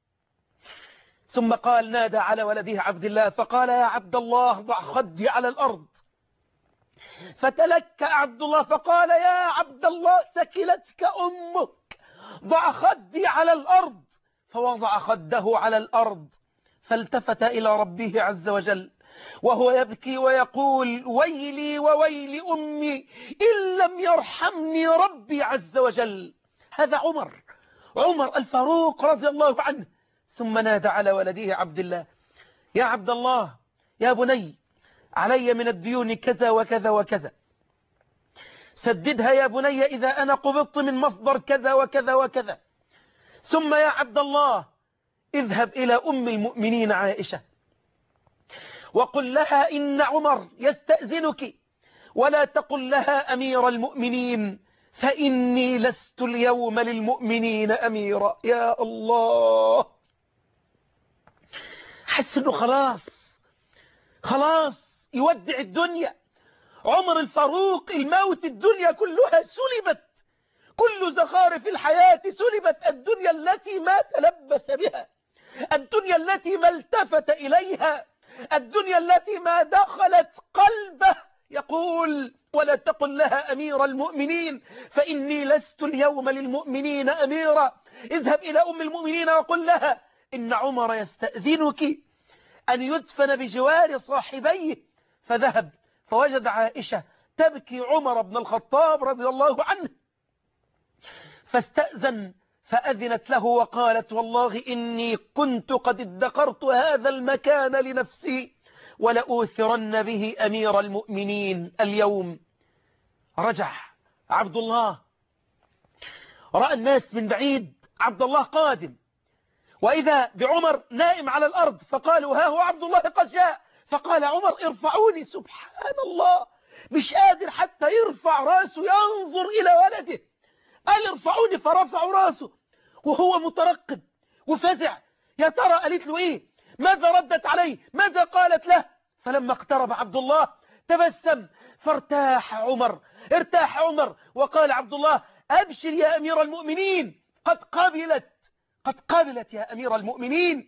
ثم قال نادى على ولده عبد الله فقال يا عبد الله ضع خدي على الأرض. فتلكأ عبد الله فقال يا عبد الله سكلتك أمك ضع خدي على الأرض. فوضع خده على الأرض فالتفت إلى ربه عز وجل وهو يبكي ويقول ويلي وويل أمي إن لم يرحمني ربي عز وجل. هذا عمر عمر الفاروق رضي الله عنه. ثم نادى على ولده عبد الله يا عبد الله يا بني علي من الديون كذا وكذا وكذا، سددها يا بني إذا أنا قبضت من مصدر كذا وكذا وكذا. ثم يا عبد الله اذهب إلى أم المؤمنين عائشة وقل لها إن عمر يستأذنك، ولا تقل لها أمير المؤمنين فإني لست اليوم للمؤمنين أميرا. يا الله، حس انه خلاص خلاص يودع الدنيا. عمر الفاروق الموت الدنيا كلها سلبت، كل زخارف الحياة سلبت، الدنيا التي ما تلبس بها، الدنيا التي ما التفت إليها، الدنيا التي ما دخلت قلبه. يقول ولا تقل لها أمير المؤمنين فإني لست اليوم للمؤمنين أميرا. اذهب إلى أم المؤمنين وقل لها إن عمر يستأذنك أن يدفن بجوار صاحبيه. فذهب فوجد عائشة تبكي عمر بن الخطاب رضي الله عنه، فاستأذن فأذنت له وقالت والله إني كنت قد ادخرت هذا المكان لنفسي ولأوثرن به أمير المؤمنين اليوم. رجع عبد الله، رأى الناس من بعيد عبد الله قادم، وإذا بعمر نائم على الأرض، فقالوا ها هو عبد الله قد جاء. فقال عمر ارفعوني. سبحان الله، مش قادر حتى يرفع راسه ينظر إلى ولده، قال ارفعوني، فرفعوا راسه وهو مترقب وفزع. يا ترى قالت له ايه؟ ماذا ردت عليه؟ ماذا قالت له؟ فلما اقترب عبد الله تبسم فارتاح عمر، ارتاح عمر وقال عبد الله أبشر يا أمير المؤمنين، قد قبلت، قد قبلت يا أمير المؤمنين.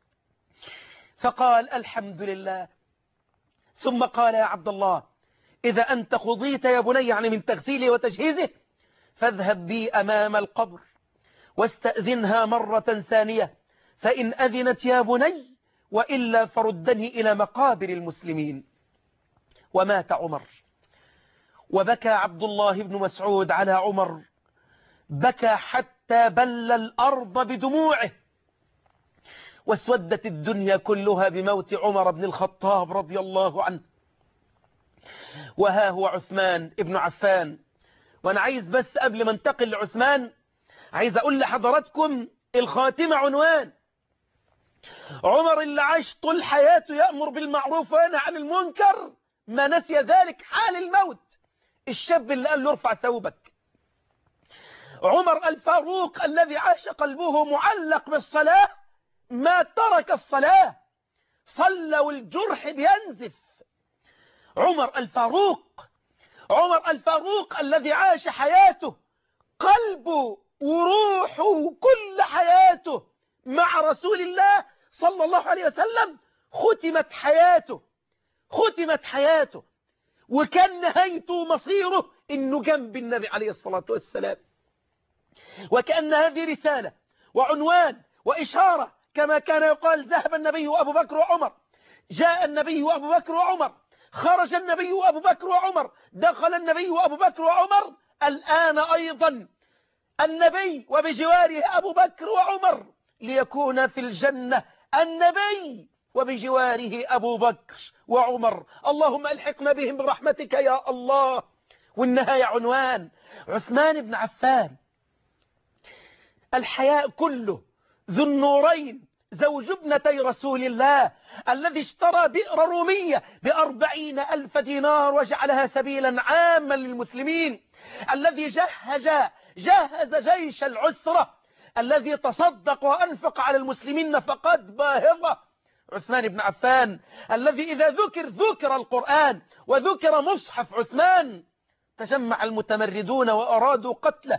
فقال الحمد لله. ثم قال يا عبد الله إذا أنت خضيت يا بني يعني من تغسيله وتجهيزه فاذهب بي أمام القبر واستأذنها مرة ثانية، فإن أذنت يا بني وإلا فردني إلى مقابر المسلمين. ومات عمر، وبكى عبد الله بن مسعود على عمر، بكى حتى بل الأرض بدموعه، واسودت الدنيا كلها بموت عمر بن الخطاب رضي الله عنه. وها هو عثمان ابن عفان. وأنا عايز بس قبل ما انتقل لعثمان عايز أقول لحضراتكم الخاتمة عنوان. عمر اللي عاش طول حياته يأمر بالمعروف وينهى عن المنكر، ما نسي ذلك حال الموت. الشاب اللي قال له ارفع ثوبك. عمر الفاروق الذي عاش قلبه معلق بالصلاة ما ترك الصلاة، صلى والجرح بينزف. عمر الفاروق، عمر الفاروق الذي عاش حياته قلبه وروحه كل حياته مع رسول الله صلى الله عليه وسلم. ختمت حياته، ختمت حياته وكان نهايته مصيره انه جنب النبي عليه الصلاة والسلام. وكأن هذه رسالة وعنوان وإشارة، كما كان يقال ذهب النبي وأبو بكر وعمر، جاء النبي وأبو بكر وعمر، خرج النبي وأبو بكر وعمر، دخل النبي وأبو بكر وعمر، الآن أيضا النبي وبجواره أبو بكر وعمر، ليكون في الجنة النبي وبجواره أبو بكر وعمر. اللهم ألحقنا بهم برحمتك يا الله. والنهاية عنوان عثمان بن عفان، الحياء كله، ذو النورين، زوج ابنتي رسول الله، الذي اشترى بئر رومية بأربعين ألف دينار وجعلها سبيلا عاما للمسلمين، الذي جهز جهز جيش العسرة، الذي تصدق وأنفق على المسلمين نفقات باهظة. عثمان بن عفان الذي إذا ذكر ذكر القرآن وذكر مصحف عثمان تجمع المتمردون وأرادوا قتله.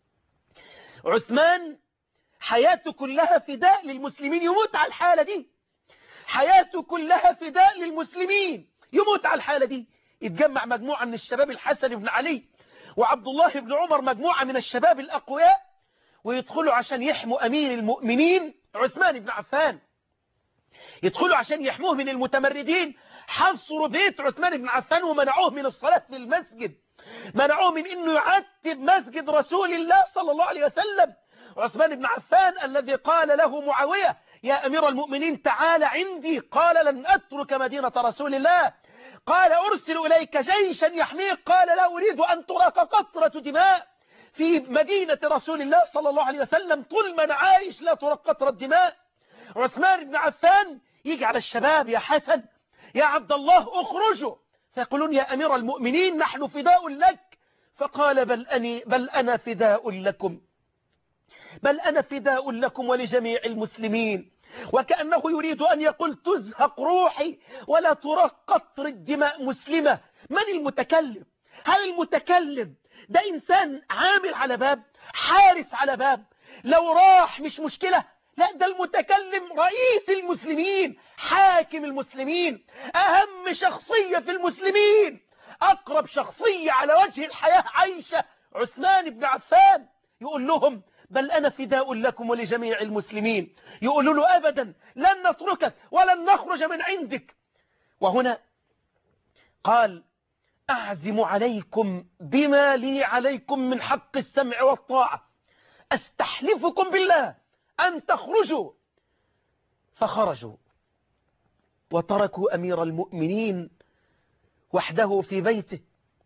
عثمان حياته كلها فداء للمسلمين، يموت على الحالة دي، حياته كلها فداء للمسلمين، يموت على الحالة دي. يتجمع مجموعة من الشباب، الحسن بن علي وعبد الله بن عمر، مجموعة من الشباب الأقوياء، ويدخلوا عشان يحموا أمير المؤمنين عثمان بن عفان، يدخلوا عشان يحموه من المتمردين. حصروا بيت عثمان بن عفان ومنعوه من الصلاة في المسجد، منعوه من انه يعتب مسجد رسول الله صلى الله عليه وسلم. عثمان بن عفان الذي قال له معاوية يا أمير المؤمنين تعال عندي، قال لن أترك مدينة رسول الله، قال أرسل إليك جيشا يحميك، قال لا أريد أن تراق قطرة دماء في مدينة رسول الله صلى الله عليه وسلم، طول ما أنا عايش لا تراق قطرة دماء. عثمان بن عفان يجي على الشباب يا حسن يا عبد الله اخرجوا، فيقولون يا أمير المؤمنين نحن فداء لك، فقال بل, أني بل أنا فداء لكم، بل أنا فداء لكم ولجميع المسلمين. وكأنه يريد أن يقول تزهق روحي ولا تراق قطر الدماء مسلمة. من المتكلم؟ هل المتكلم ده إنسان عامل على باب، حارس على باب، لو راح مش مشكلة؟ لا، ده المتكلم رئيس المسلمين، حاكم المسلمين، أهم شخصية في المسلمين، أقرب شخصية على وجه الحياة عايشة، عثمان بن عفان. يقول لهم بل أنا فداء لكم ولجميع المسلمين. يقولوا له أبدا لن نتركك ولن نخرج من عندك. وهنا قال أعزم عليكم بما لي عليكم من حق السمع والطاعة، أستحلفكم بالله أن تخرجوا. فخرجوا وتركوا أمير المؤمنين وحده في بيته.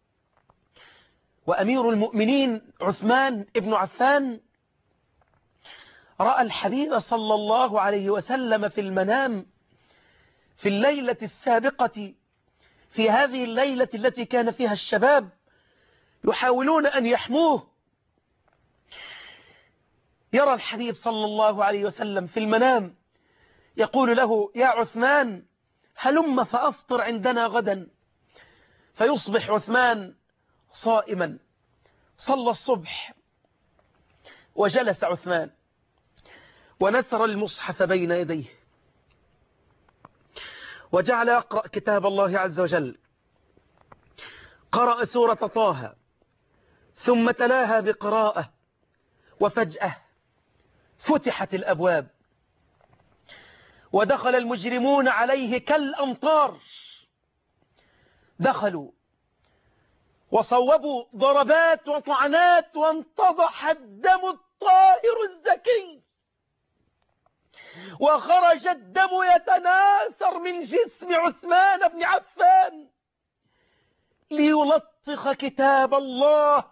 وأمير المؤمنين عثمان بن عفان رأى الحبيب صلى الله عليه وسلم في المنام في الليلة السابقة، في هذه الليلة التي كان فيها الشباب يحاولون أن يحموه يرى الحبيب صلى الله عليه وسلم في المنام يقول له: يا عثمان هلم فأفطر عندنا غدا. فيصبح عثمان صائما. صلى الصبح وجلس عثمان ونثر المصحف بين يديه وجعل يقرأ كتاب الله عز وجل. قرأ سورة طه ثم تلاها بقراءة، وفجأة فتحت الأبواب ودخل المجرمون عليه كالأمطار. دخلوا وصوبوا ضربات وطعنات وانتضح الدم الطاهر الزكي، وخرج الدم يتناثر من جسم عثمان بن عفان ليلطخ كتاب الله،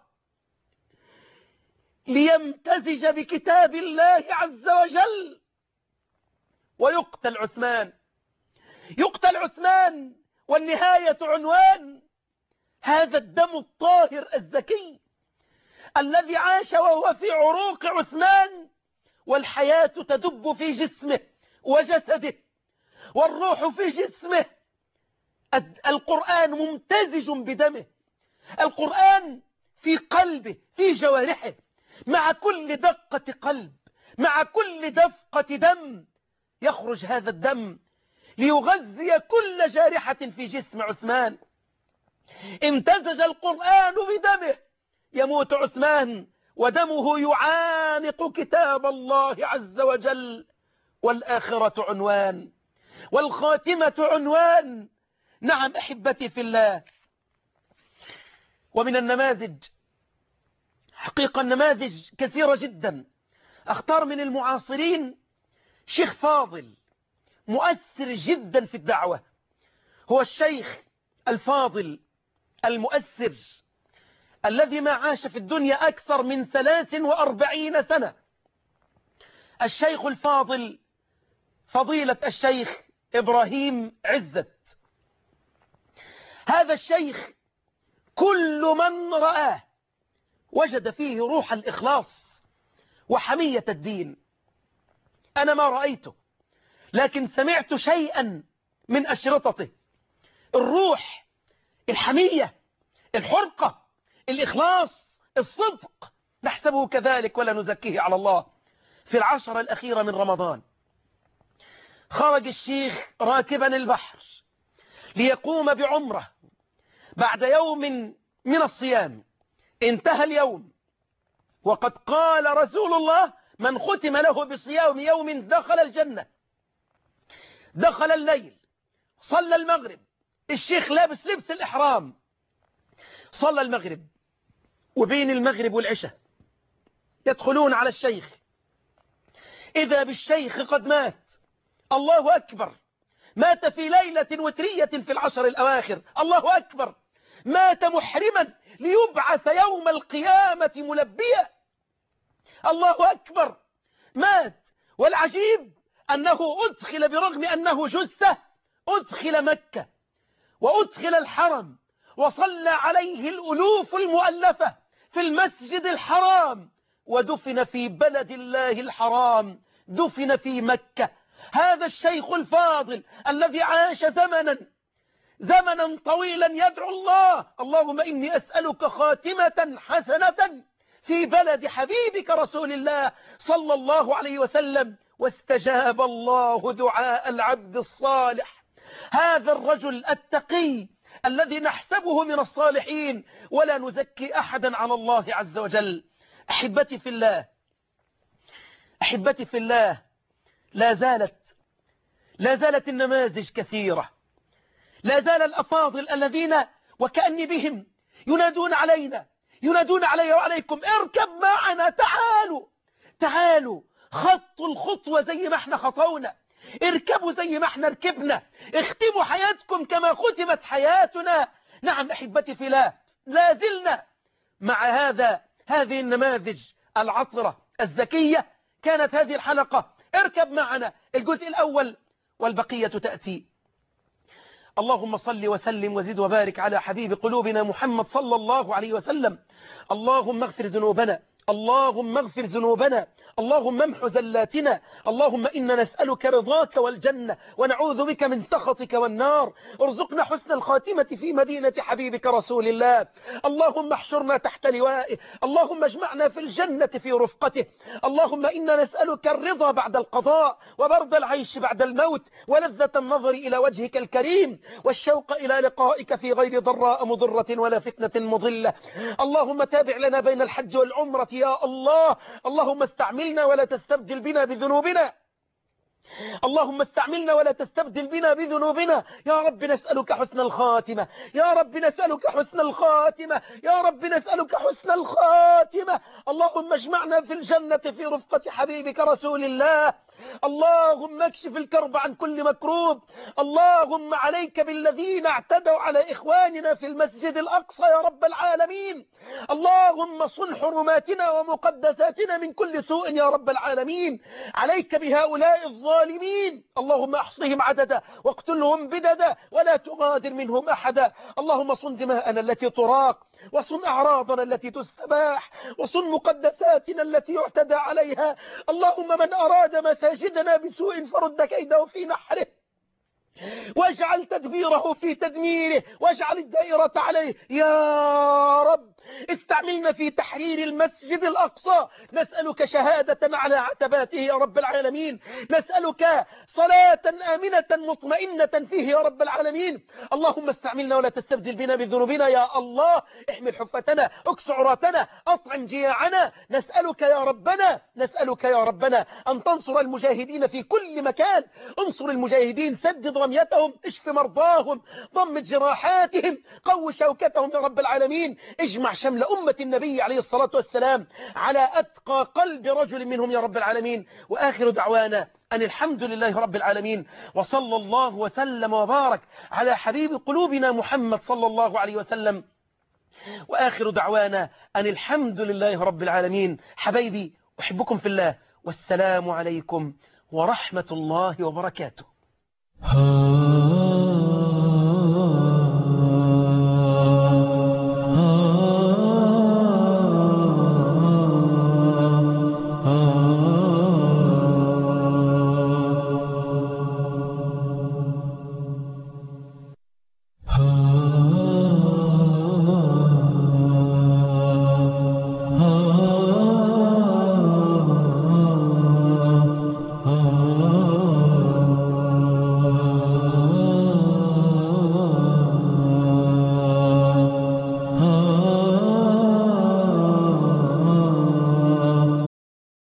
ليمتزج بكتاب الله عز وجل، ويقتل عثمان. يقتل عثمان والنهاية عنوان: هذا الدم الطاهر الزكي الذي عاش وهو في عروق عثمان، والحياة تدب في جسمه وجسده والروح في جسمه. القرآن ممتزج بدمه، القرآن في قلبه، في جوارحه، مع كل دقة قلب، مع كل دفقة دم يخرج هذا الدم ليغذي كل جارحة في جسم عثمان. امتزج القرآن بدمه، يموت عثمان ودمه يعانق كتاب الله عز وجل، والآخرة عنوان والخاتمة عنوان. نعم أحبتي في الله. ومن النماذج، حقيقة النماذج كثيرة جدا، أختار من المعاصرين شيخ فاضل مؤثر جدا في الدعوة، هو الشيخ الفاضل المؤثر الذي ما عاش في الدنيا أكثر من ثلاث وأربعين سنة. الشيخ الفاضل فضيلة الشيخ إبراهيم عزت. هذا الشيخ كل من رآه وجد فيه روح الإخلاص وحمية الدين. أنا ما رأيته، لكن سمعت شيئا من أشرطته. الروح، الحمية، الحرقة، الإخلاص، الصدق، نحسبه كذلك ولا نزكيه على الله. في العشرة الأخيرة من رمضان خرج الشيخ راكبا البحر ليقوم بعمره بعد يوم من الصيام. انتهى اليوم وقد قال رسول الله: من ختم له بصيام يوم دخل الجنة. دخل الليل، صلى المغرب، الشيخ لابس لبس الإحرام، صلى المغرب، وبين المغرب والعشاء يدخلون على الشيخ، إذا بالشيخ قد مات. الله أكبر. مات في ليلة وترية في العشر الأواخر. الله أكبر. مات محرما ليبعث يوم القيامة ملبيا. الله أكبر. مات. والعجيب أنه أدخل برغم أنه جثة، أدخل مكة وأدخل الحرم وصلى عليه الألوف المؤلفة في المسجد الحرام، ودفن في بلد الله الحرام، دفن في مكة. هذا الشيخ الفاضل الذي عاش زمنا زمنا طويلا يدعو الله: اللهم إني أسألك خاتمة حسنة في بلد حبيبك رسول الله صلى الله عليه وسلم. واستجاب الله دعاء العبد الصالح. هذا الرجل التقي الذي نحسبه من الصالحين ولا نزكي أحدا على الله عز وجل. أحبتي في الله، أحبتي في الله، لا زالت لا زالت النماذج كثيرة. لا زال الأفاضل الذين وكأني بهم ينادون علينا، ينادون علي وعليكم: اركب معنا، تعالوا تعالوا، خطوا الخطوة زي ما احنا خطونا، اركبوا زي ما احنا ركبنا، اختموا حياتكم كما ختمت حياتنا. نعم أحبتي في الله، لا زلنا مع هذا هذه النماذج العطرة الزكية. كانت هذه الحلقة اركب معنا الجزء الأول، والبقية تأتي. اللهم صل وسلم وزد وبارك على حبيب قلوبنا محمد صلى الله عليه وسلم. اللهم اغفر ذنوبنا اللهم اغفر ذنوبنا، اللهم امح زلاتنا، اللهم إنا نسألك رضاك والجنة ونعوذ بك من سخطك والنار. ارزقنا حسن الخاتمة في مدينة حبيبك رسول الله. اللهم احشرنا تحت لوائه، اللهم اجمعنا في الجنة في رفقته. اللهم إنا نسألك الرضا بعد القضاء وبرد العيش بعد الموت ولذة النظر إلى وجهك الكريم والشوق إلى لقائك في غير ضراء مضرة ولا فتنة مضلة. اللهم تابع لنا بين الحج والعمرة يا الله. اللهم استعملنا ولا تستبدل بنا بذنوبنا، اللهم استعملنا ولا تستبدل بنا بذنوبنا. يا رب نسألك حسن الخاتمة، يا رب نسألك حسن الخاتمة، يا رب نسألك حسن الخاتمة. اللهم اجمعنا في الجنة في رفقة حبيبك رسول الله. اللهم اكشف الكرب عن كل مكروب. اللهم عليك بالذين اعتدوا على إخواننا في المسجد الأقصى يا رب العالمين. اللهم صن حرماتنا ومقدساتنا من كل سوء يا رب العالمين. عليك بهؤلاء الظالمين، اللهم احصهم عددا واقتلهم بددا ولا تغادر منهم أحدا. اللهم صن دماءنا التي تراق، وصن أعراضنا التي تستباح، وصن مقدساتنا التي يعتدى عليها. اللهم من أراد مساجدنا بسوء فرد كيده في نحره، واجعل تدبيره في تدميره، واجعل الدائرة عليه يا رب. استعملنا في تحرير المسجد الأقصى. نسألك شهادة على عتباته يا رب العالمين، نسألك صلاة آمنة مطمئنة فيه يا رب العالمين. اللهم استعملنا ولا تستبدل بنا بذنوبنا يا الله. احمل حفتنا، اكس عراتنا، اطعم جياعنا. نسألك يا ربنا، نسألك يا ربنا أن تنصر المجاهدين في كل مكان. انصر المجاهدين، سدد رميتهم، اشف مرضاهم، ضمد جراحاتهم، قو شوكتهم يا رب العالمين. اجمع شمل أمة النبي عليه الصلاة والسلام على أتقى قلب رجل منهم يا رب العالمين. وآخر دعوانا أن الحمد لله رب العالمين، وصلى الله وسلم وبارك على حبيب قلوبنا محمد صلى الله عليه وسلم. وآخر دعوانا أن الحمد لله رب العالمين. حبايبي أحبكم في الله، والسلام عليكم ورحمة الله وبركاته.